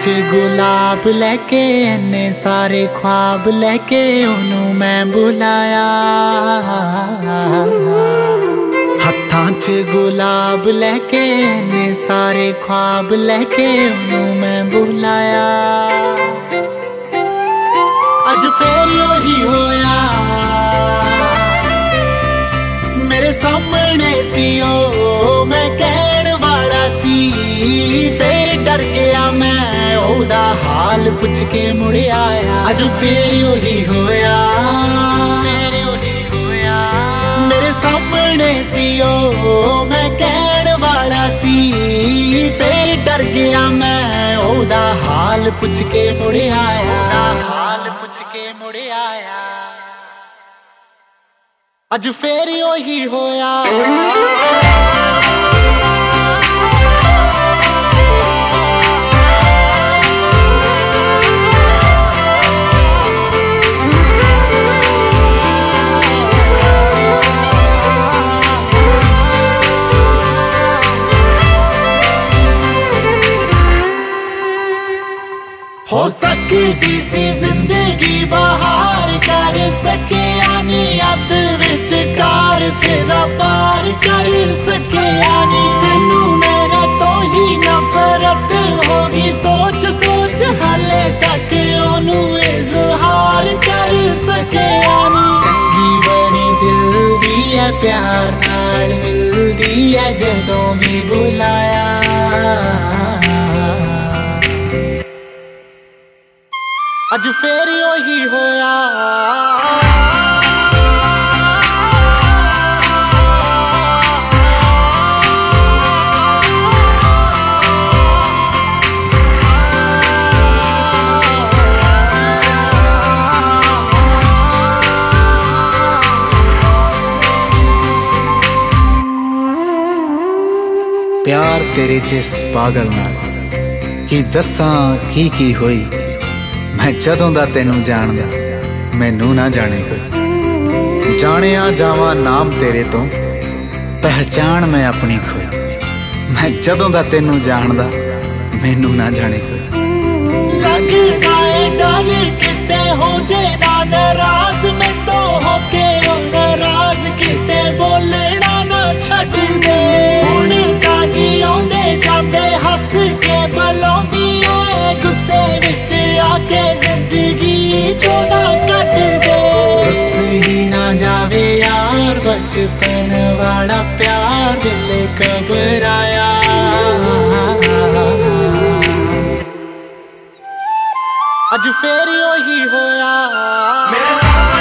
च गुलाब लैके इन्ने सारे ख्वाब लैके ओनू मैं बुलाया। हत्थां च गुलाब लैके इन्ने सारे ख्वाब लैके ओनू मैं बुलाया। अज फिर ओही होया मेरे सामने सी ओ मैं कहण वाला सी। फिर डर गया मैं ओदा हाल पुछ के मुड़ आया। अज फिर ओही होया मेरे सामने सी ओ मैं कहण वाला सी। फिर डर गया मैं ओदा हाल पुछ के मुड़ आया। हाल पुछ के मुड़ आया। अज फिर ओही होया हो सकती सी जिंदगी बहार कर सके आनी अत विच कार फेरा पार कर सके आनी। मैनू मेरे तो ही नफरत होगी सोच सोच हाले तक ओनू इजहार कर सके आनी। चंगी बड़ी दिल दी है प्यार नाल मिलदी है जदों भी बुलाया। अज फिर ओही होया प्यार तेरे जिस पागल नाल की दसां की होई। मैं जदों दा तेनू जानदा मैनू ना जाने कोई। जानिया जावां नाम तेरे तो पहचान मैं अपनी खोई। मैं जदों दा तेनू जानदा मैनू ना जाने कोई। लगदा है डर किते हो जे ना नाराज मैं तो होके नाराज किते बोलना ना छड्ड दे। हुण तां जी आउंदे जांदे हस के बुलाउंदी ऐ गुस्से विच आके जिंदगी चोदा कट दे। बस ही ना जावे यार बचपन वाला प्यार दिल घबराया। अज फिर ओही होया मेरे साथ